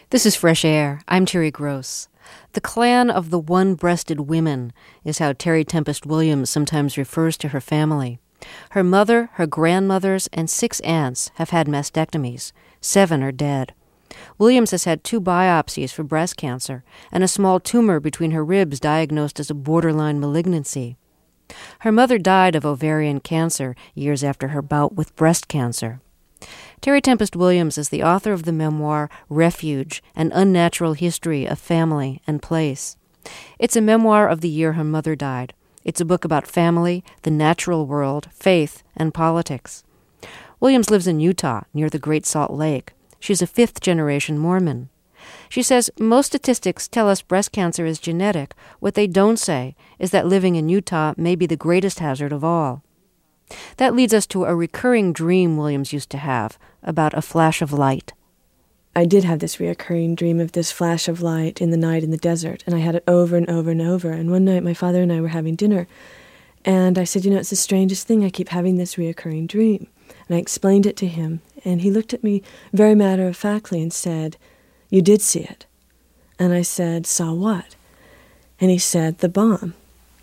This is Fresh Air. I'm Terry Gross. The clan of the one-breasted women is how Terry Tempest Williams sometimes refers to her family. Her mother, her grandmothers, and 6 aunts have had mastectomies. 7 are dead. Williams has had 2 biopsies for breast cancer and a small tumor between her ribs diagnosed as a borderline malignancy. Her mother died of ovarian cancer years after her bout with breast cancer. Terry Tempest Williams is the author of the memoir Refuge, An Unnatural History of Family and Place. It's a memoir of the year her mother died. It's a book about family, the natural world, faith, and politics. Williams lives in Utah, near the Great Salt Lake. She's a 5th-generation Mormon. She says most statistics tell us breast cancer is genetic. What they don't say is that living in Utah may be the greatest hazard of all. That leads us to a recurring dream Williams used to have about a flash of light. I did have this reoccurring dream of this flash of light in the night in the desert, and I had it over and over and over. And one night my father and I were having dinner, and I said, it's the strangest thing, I keep having this reoccurring dream. And I explained it to him, and he looked at me very matter-of-factly and said, "You did see it." And I said, "Saw what?" And he said, "The bomb.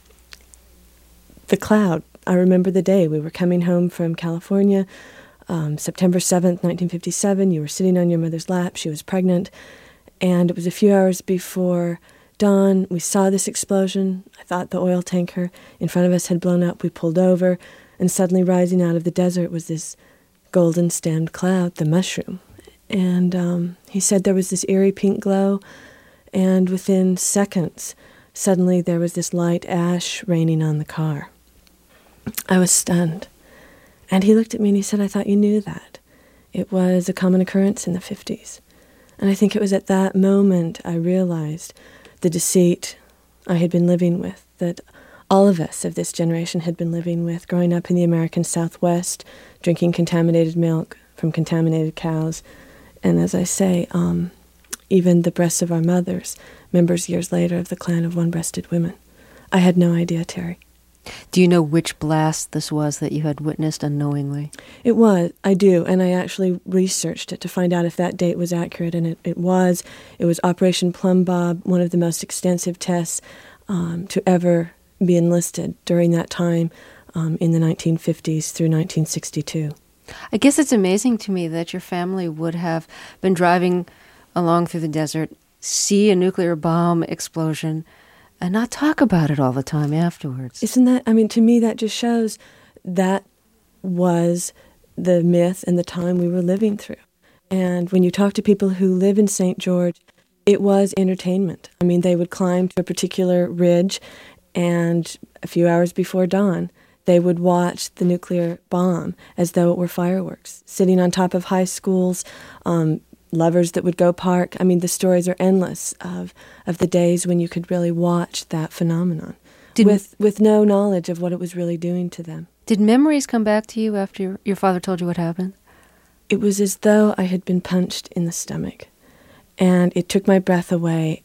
The cloud." I remember the day. We were coming home from California, September 7th, 1957. You were sitting on your mother's lap. She was pregnant. And it was a few hours before dawn. We saw this explosion. I thought the oil tanker in front of us had blown up. We pulled over, and suddenly rising out of the desert was this golden-stemmed cloud, the mushroom. And he said there was this eerie pink glow, and within seconds, suddenly there was this light ash raining on the car. I was stunned. And he looked at me and he said, "I thought you knew that." It was a common occurrence in the 50s. And I think it was at that moment I realized the deceit I had been living with, that all of us of this generation had been living with, growing up in the American Southwest, drinking contaminated milk from contaminated cows. And as I say, even the breasts of our mothers, members years later of the clan of one-breasted women. I had no idea, Terry. Do you know which blast this was that you had witnessed unknowingly? It was. I do. And I actually researched it to find out if that date was accurate. And it was. It was Operation Plum Bob, one of the most extensive tests to ever be enlisted during that time in the 1950s through 1962. I guess it's amazing to me that your family would have been driving along through the desert, see a nuclear bomb explosion, and not talk about it all the time afterwards. Isn't that, to me that just shows that was the myth and the time we were living through. And when you talk to people who live in St. George, it was entertainment. They would climb to a particular ridge, and a few hours before dawn, they would watch the nuclear bomb as though it were fireworks, sitting on top of high schools, lovers that would go park. The stories are endless of the days when you could really watch that phenomenon with no knowledge of what it was really doing to them. Did memories come back to you after your father told you what happened? It was as though I had been punched in the stomach, and it took my breath away,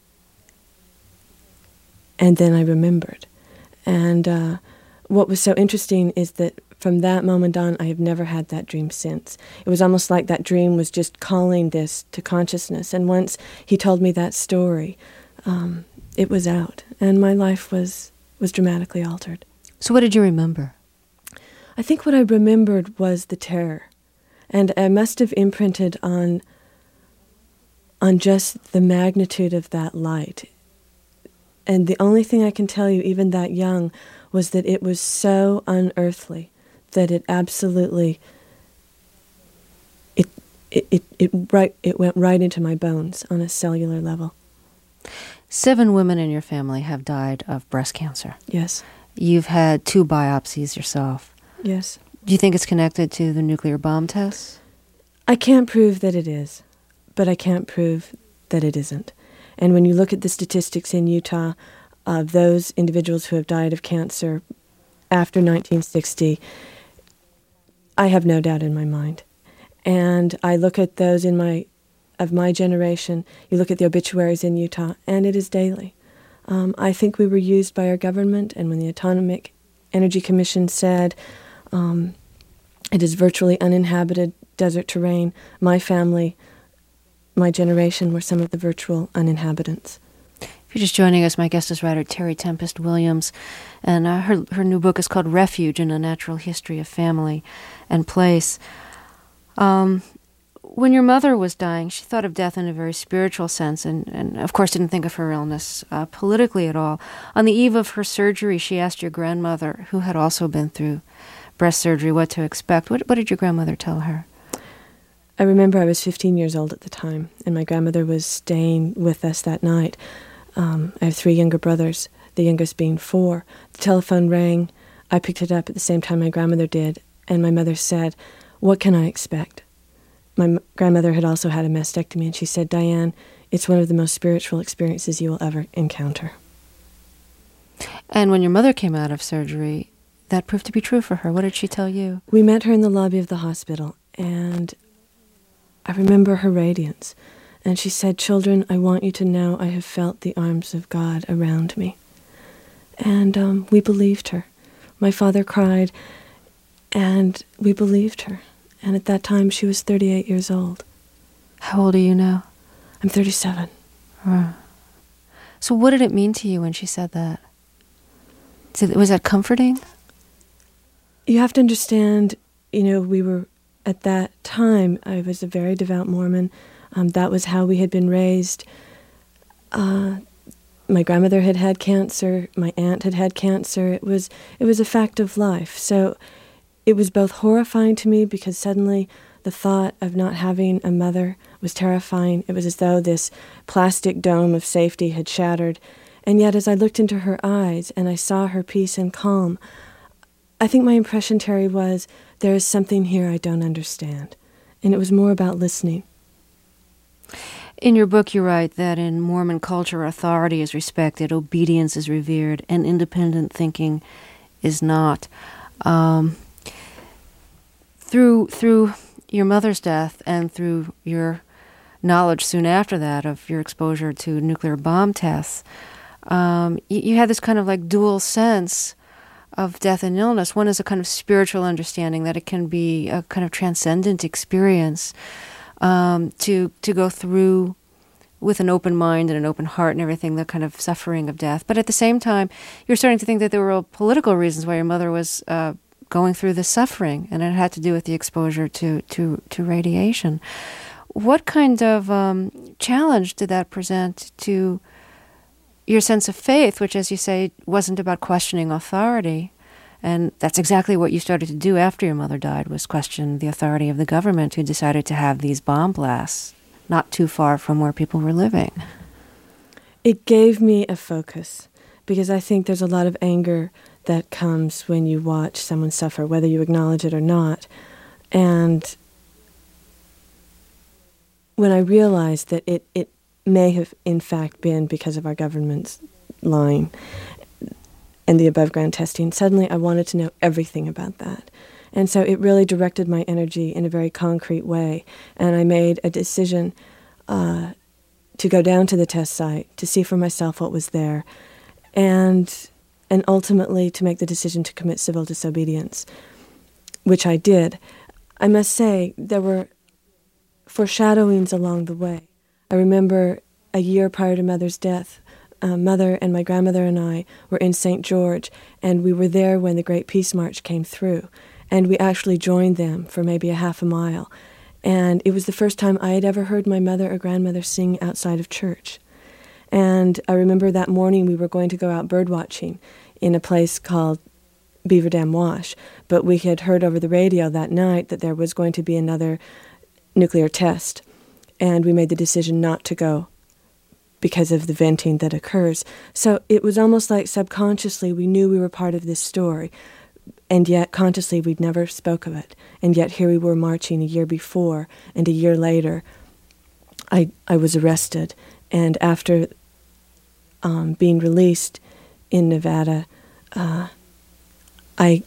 and then I remembered. And what was so interesting is that from that moment on, I have never had that dream since. It was almost like that dream was just calling this to consciousness. And once he told me that story, it was out. And my life was dramatically altered. So what did you remember? I think what I remembered was the terror. And I must have imprinted on just the magnitude of that light. And the only thing I can tell you, even that young, was that it was so unearthly that it absolutely, it went right into my bones on a cellular level. 7 women in your family have died of breast cancer. Yes. You've had 2 biopsies yourself. Yes. Do you think it's connected to the nuclear bomb tests? I can't prove that it is, but I can't prove that it isn't. And when you look at the statistics in Utah of those individuals who have died of cancer after 1960, I have no doubt in my mind. And I look at those of my generation, you look at the obituaries in Utah, and it is daily. I think we were used by our government, and when the Atomic Energy Commission said it is virtually uninhabited desert terrain, my family my generation were some of the virtual uninhabitants. If you're just joining us, my guest is writer Terry Tempest Williams, and her new book is called Refuge in a Natural History of Family and Place. When your mother was dying, she thought of death in a very spiritual sense and of course didn't think of her illness politically at all. On the eve of her surgery, she asked your grandmother, who had also been through breast surgery, what to expect. What did your grandmother tell her? I remember I was 15 years old at the time, and my grandmother was staying with us that night. I have 3 younger brothers, the youngest being 4. The telephone rang. I picked it up at the same time my grandmother did, and my mother said, "What can I expect?" My grandmother had also had a mastectomy, and she said, "Diane, it's one of the most spiritual experiences you will ever encounter." And when your mother came out of surgery, that proved to be true for her. What did she tell you? We met her in the lobby of the hospital, and I remember her radiance. And she said, "Children, I want you to know I have felt the arms of God around me." And we believed her. My father cried, and we believed her. And at that time, she was 38 years old. How old are you now? I'm 37. So what did it mean to you when she said that? Was that comforting? You have to understand, we were, at that time, I was a very devout Mormon. That was how we had been raised. My grandmother had had cancer. My aunt had had cancer. It was a fact of life. So it was both horrifying to me because suddenly the thought of not having a mother was terrifying. It was as though this plastic dome of safety had shattered. And yet as I looked into her eyes and I saw her peace and calm, I think my impression, Terry, was there is something here I don't understand. And it was more about listening. In your book, you write that in Mormon culture, authority is respected, obedience is revered, and independent thinking is not. Through your mother's death and through your knowledge soon after that of your exposure to nuclear bomb tests, you had this kind of like dual sense of death and illness. One is a kind of spiritual understanding that it can be a kind of transcendent experience to go through with an open mind and an open heart and everything, the kind of suffering of death. But at the same time, you're starting to think that there were political reasons why your mother was going through the suffering, and it had to do with the exposure to radiation. What kind of challenge did that present to your sense of faith, which, as you say, wasn't about questioning authority? And that's exactly what you started to do after your mother died, was question the authority of the government, who decided to have these bomb blasts not too far from where people were living. It gave me a focus, because I think there's a lot of anger that comes when you watch someone suffer, whether you acknowledge it or not. And when I realized that it may have, in fact, been because of our government's lying and the above-ground testing, suddenly I wanted to know everything about that. And so it really directed my energy in a very concrete way. And I made a decision to go down to the test site, to see for myself what was there, and ultimately to make the decision to commit civil disobedience, which I did. I must say, there were foreshadowings along the way. I remember a year prior to Mother's death, Mother and my grandmother and I were in St. George, and we were there when the Great Peace March came through. And we actually joined them for maybe a half a mile. And it was the first time I had ever heard my mother or grandmother sing outside of church. And I remember that morning we were going to go out bird watching in a place called Beaver Dam Wash. But we had heard over the radio that night that there was going to be another nuclear test. And we made the decision not to go because of the venting that occurs. So it was almost like subconsciously we knew we were part of this story. And yet, consciously, we'd never spoke of it. And yet, here we were marching a year before, and a year later, I was arrested. And after being released in Nevada, I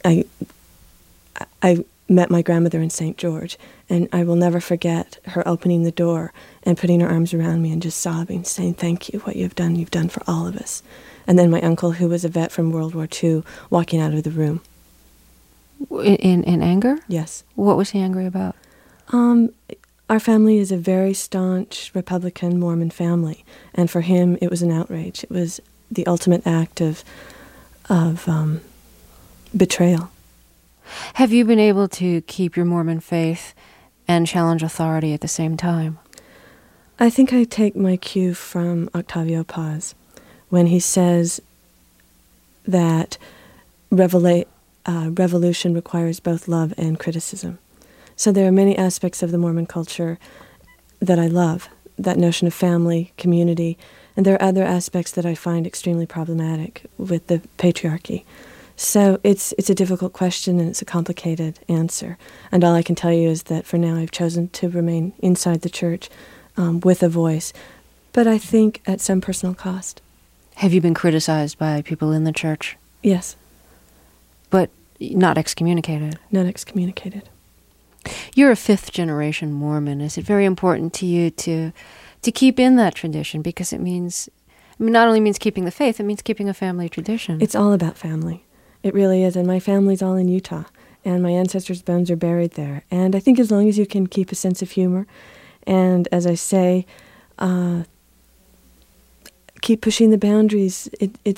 met my grandmother in St. George, and I will never forget her opening the door and putting her arms around me and just sobbing, saying, "Thank you, what you've done for all of us." And then my uncle, who was a vet from World War II, walking out of the room. In anger? Yes. What was he angry about? Our family is a very staunch Republican Mormon family, and for him it was an outrage. It was the ultimate act of betrayal. Have you been able to keep your Mormon faith and challenge authority at the same time? I think I take my cue from Octavio Paz when he says that revolution requires both love and criticism. So there are many aspects of the Mormon culture that I love, that notion of family, community, and there are other aspects that I find extremely problematic with the patriarchy. So it's a difficult question and it's a complicated answer. And all I can tell you is that for now I've chosen to remain inside the church with a voice, but I think at some personal cost. Have you been criticized by people in the church? Yes. But not excommunicated? Not excommunicated. You're a fifth-generation Mormon. Is it very important to you to keep in that tradition? Because it means, not only means keeping the faith, it means keeping a family tradition. It's all about family. It really is. And my family's all in Utah. And my ancestors' bones are buried there. And I think as long as you can keep a sense of humor, and as I say, keep pushing the boundaries,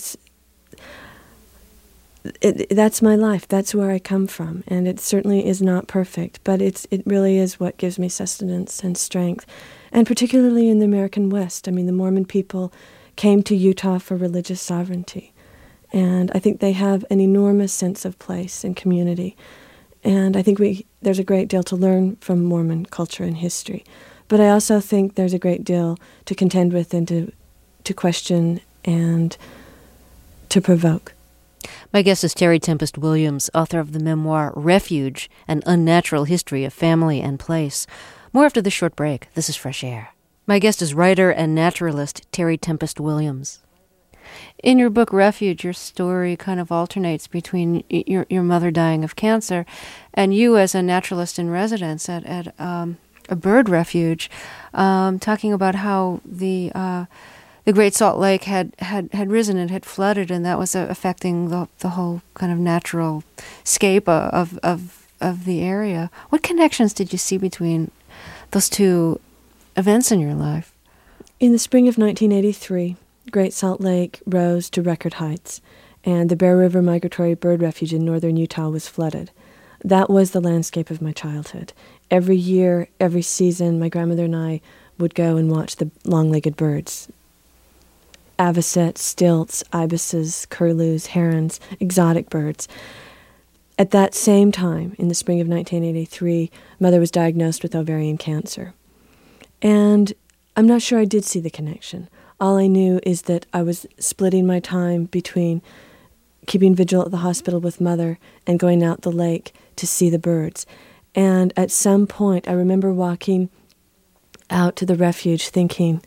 that's my life. That's where I come from. And it certainly is not perfect, but it really is what gives me sustenance and strength. And particularly in the American West. I mean, the Mormon people came to Utah for religious sovereignty. And I think they have an enormous sense of place and community. And I think there's a great deal to learn from Mormon culture and history. But I also think there's a great deal to contend with and to question and to provoke. My guest is Terry Tempest Williams, author of the memoir Refuge, An Unnatural History of Family and Place. More after this short break. This is Fresh Air. My guest is writer and naturalist Terry Tempest Williams. In your book Refuge, your story kind of alternates between your mother dying of cancer and you as a naturalist in residence at a bird refuge, talking about how the Great Salt Lake had risen and had flooded, and that was affecting the whole kind of natural scape of the area. What connections did you see between those two events in your life? In the spring of 1983, Great Salt Lake rose to record heights, and the Bear River Migratory Bird Refuge in northern Utah was flooded. That was the landscape of my childhood. Every year, every season, my grandmother and I would go and watch the long-legged birds. Avocets, stilts, ibises, curlews, herons, exotic birds. At that same time, in the spring of 1983, Mother was diagnosed with ovarian cancer. And I'm not sure I did see the connection. All I knew is that I was splitting my time between keeping vigil at the hospital with Mother and going out the lake to see the birds. And at some point, I remember walking out to the refuge thinking,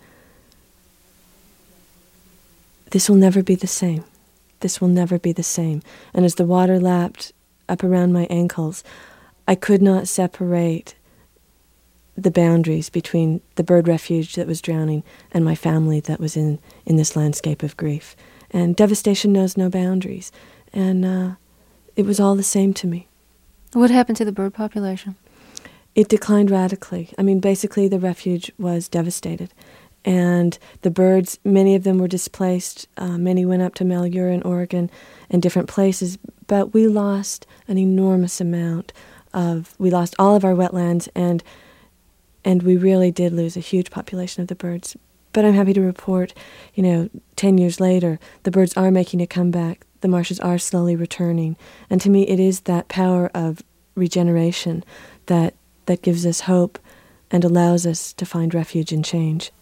this will never be the same. This will never be the same. And as the water lapped up around my ankles, I could not separate the boundaries between the bird refuge that was drowning and my family that was in this landscape of grief. And devastation knows no boundaries. And it was all the same to me. What happened to the bird population? It declined radically. I mean, basically the refuge was devastated. And the birds, many of them were displaced. Many went up to Malheur in Oregon and different places. But we lost an enormous amount we lost all of our wetlands, and we really did lose a huge population of the birds. But I'm happy to report, 10 years later, the birds are making a comeback. The marshes are slowly returning. And to me, it is that power of regeneration that gives us hope and allows us to find refuge in change.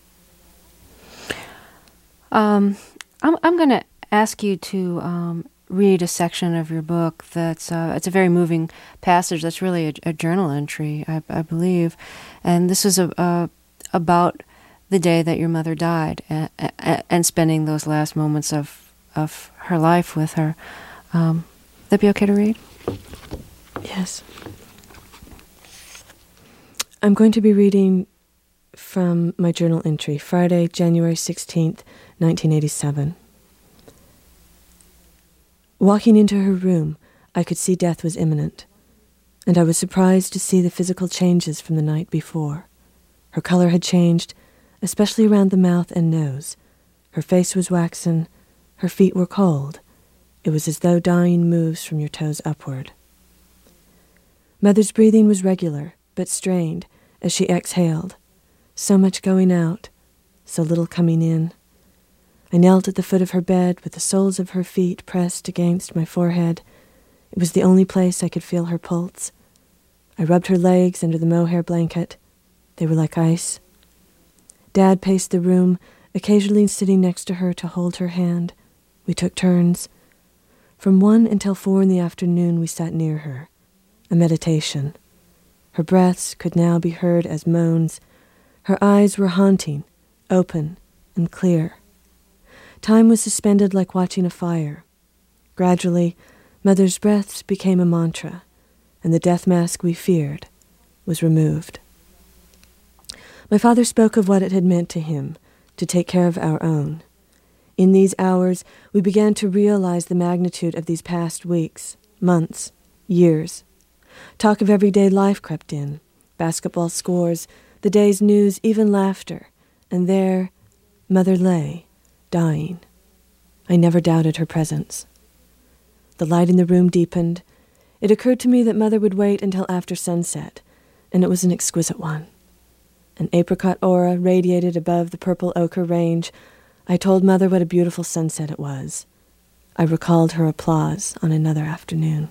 I'm going to ask you to read a section of your book that's it's a very moving passage. That's really a journal entry, I believe, and this is about the day that your mother died and spending those last moments of her life with her. That be okay to read? Yes. I'm going to be reading from my journal entry, Friday, January 16th, 1987. Walking into her room, I could see death was imminent. and I was surprised to see the physical changes from the night before. Her color had changed, especially around the mouth and nose. Her face was waxen, her feet were cold. It was as though dying moves from your toes upward. Mother's breathing was regular, but strained, as she exhaled. So much going out, so little coming in. I knelt at the foot of her bed with the soles of her feet pressed against my forehead. It was the only place I could feel her pulse. I rubbed her legs under the mohair blanket. They were like ice. Dad paced the room, occasionally sitting next to her to hold her hand. We took turns. From 1 until 4 in the afternoon we sat near her. A meditation. Her breaths could now be heard as moans. Her eyes were haunting, open, and clear. Time was suspended like watching a fire. Gradually, Mother's breaths became a mantra, and the death mask we feared was removed. My father spoke of what it had meant to him to take care of our own. In these hours, we began to realize the magnitude of these past weeks, months, years. Talk of everyday life crept in, basketball scores, the day's news, even laughter, and there, Mother lay, dying. I never doubted her presence. The light in the room deepened. It occurred to me that Mother would wait until after sunset, and it was an exquisite one. An apricot aura radiated above the purple ochre range. I told Mother what a beautiful sunset it was. I recalled her applause on another afternoon.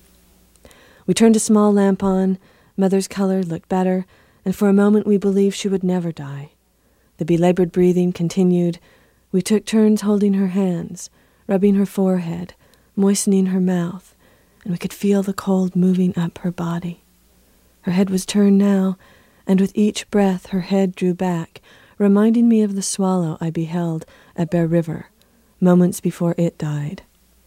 We turned a small lamp on. Mother's color looked better, and for a moment we believed she would never die. The belabored breathing continued. We took turns holding her hands, rubbing her forehead, moistening her mouth, and we could feel the cold moving up her body. Her head was turned now, and with each breath her head drew back, reminding me of the swallow I beheld at Bear River, moments before it died.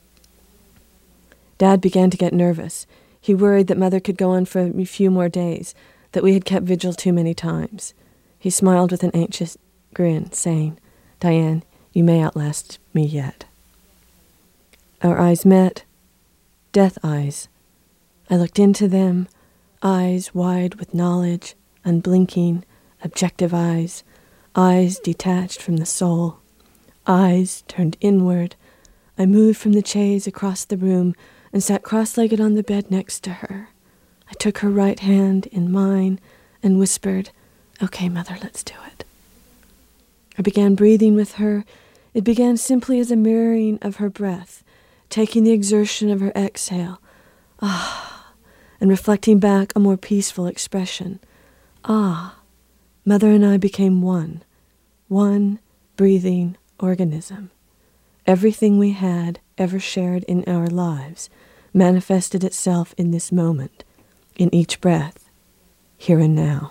Dad began to get nervous. He worried that Mother could go on for a few more days, that we had kept vigil too many times. He smiled with an anxious grin, saying, "Diane, you may outlast me yet." Our eyes met, death eyes. I looked into them, eyes wide with knowledge, unblinking, objective eyes detached from the soul, eyes turned inward. I moved from the chaise across the room and sat cross-legged on the bed next to her. I took her right hand in mine and whispered, "Okay, Mother, let's do it." I began breathing with her. It began simply as a mirroring of her breath, taking the exertion of her exhale, and reflecting back a more peaceful expression. Mother and I became one breathing organism. Everything we had ever shared in our lives manifested itself in this moment, in each breath, here and now.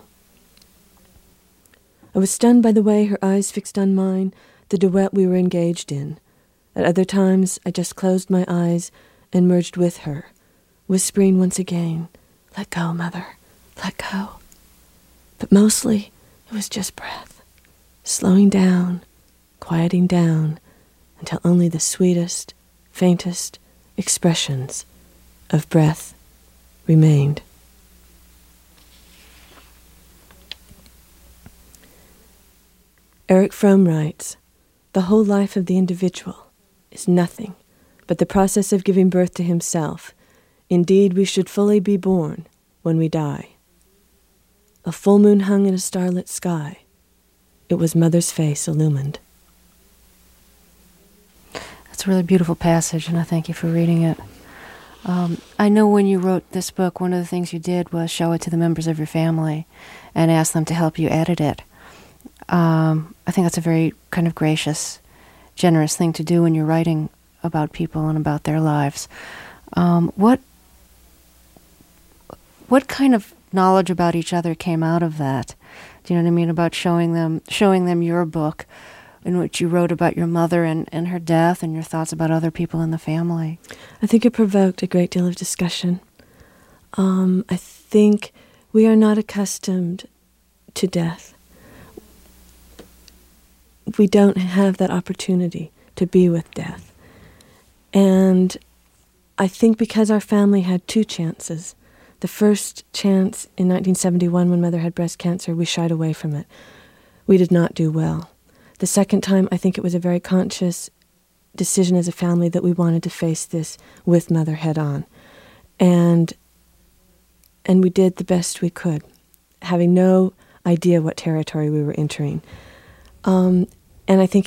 I was stunned by the way her eyes fixed on mine, the duet we were engaged in. At other times, I just closed my eyes and merged with her, whispering once again, "Let go, Mother, let go." But mostly, it was just breath, slowing down, quieting down, until only the sweetest, faintest expressions of breath remained. Eric Fromm writes, "The whole life of the individual is nothing but the process of giving birth to himself. Indeed, we should fully be born when we die." A full moon hung in a starlit sky. It was Mother's face illumined. That's a really beautiful passage, and I thank you for reading it. I know when you wrote this book, one of the things you did was show it to the members of your family and ask them to help you edit it. I think that's a very kind of gracious, generous thing to do when you're writing about people and about their lives. What kind of knowledge about each other came out of that? Do you know what I mean? About showing them your book in which you wrote about your mother and her death and your thoughts about other people in the family. I think it provoked a great deal of discussion. I think we are not accustomed to death. We don't have that opportunity to be with death. And I think because our family had two chances, The first chance in 1971 when Mother had breast cancer, we shied away from it. We did not do well. The second time, I think it was a very conscious decision as a family that we wanted to face this with Mother head on. And we did the best we could, having no idea what territory we were entering. And I think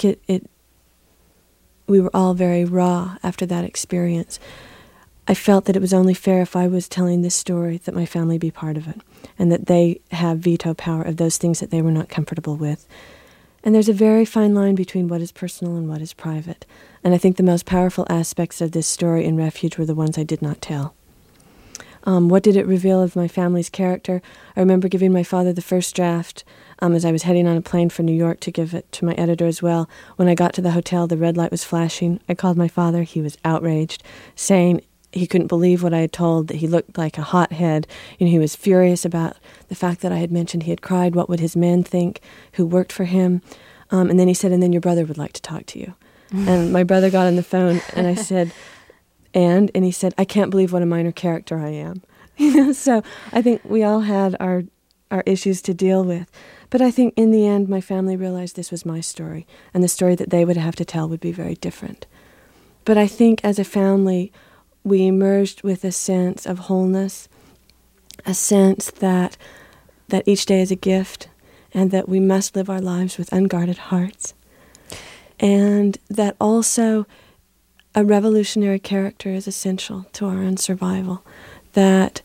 we were all very raw after that experience. I felt that it was only fair if I was telling this story that my family be part of it, and that they have veto power of those things that they were not comfortable with. And there's a very fine line between what is personal and what is private. And I think the most powerful aspects of this story in Refuge were the ones I did not tell. What did it reveal of my family's character? I remember giving my father the first draft as I was heading on a plane for New York to give it to my editor as well. When I got to the hotel, the red light was flashing. I called my father. He was outraged, saying he couldn't believe what I had told, that he looked like a hothead. He was furious about the fact that I had mentioned he had cried. What would his men think who worked for him? And then he said, and then your brother would like to talk to you. And my brother got on the phone, and I said, and he said, I can't believe what a minor character I am. So I think we all had our issues to deal with. But I think in the end, my family realized this was my story, and the story that they would have to tell would be very different. But I think as a family, we emerged with a sense of wholeness, a sense that each day is a gift, and that we must live our lives with unguarded hearts. And that also a revolutionary character is essential to our own survival, that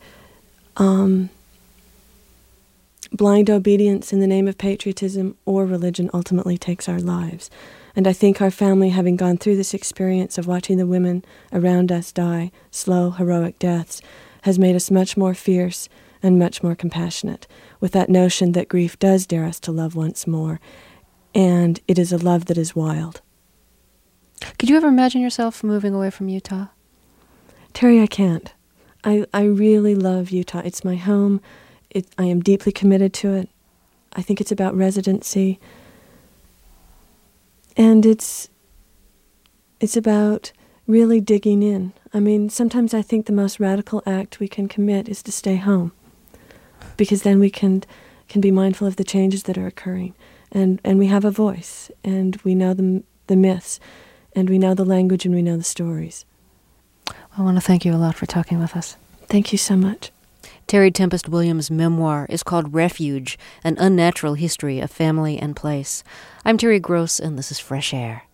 blind obedience in the name of patriotism or religion ultimately takes our lives. And I think our family, having gone through this experience of watching the women around us die slow, heroic deaths, has made us much more fierce and much more compassionate, with that notion that grief does dare us to love once more, and it is a love that is wild. Could you ever imagine yourself moving away from Utah? Terry, I can't. I really love Utah. It's my home. I am deeply committed to it. I think it's about residency. And it's about really digging in. I mean, sometimes I think the most radical act we can commit is to stay home, because then we can be mindful of the changes that are occurring. And we have a voice, and we know the myths, and we know the language, and we know the stories. I want to thank you a lot for talking with us. Thank you so much. Terry Tempest Williams' memoir is called Refuge, An Unnatural History of Family and Place. I'm Terry Gross, and this is Fresh Air.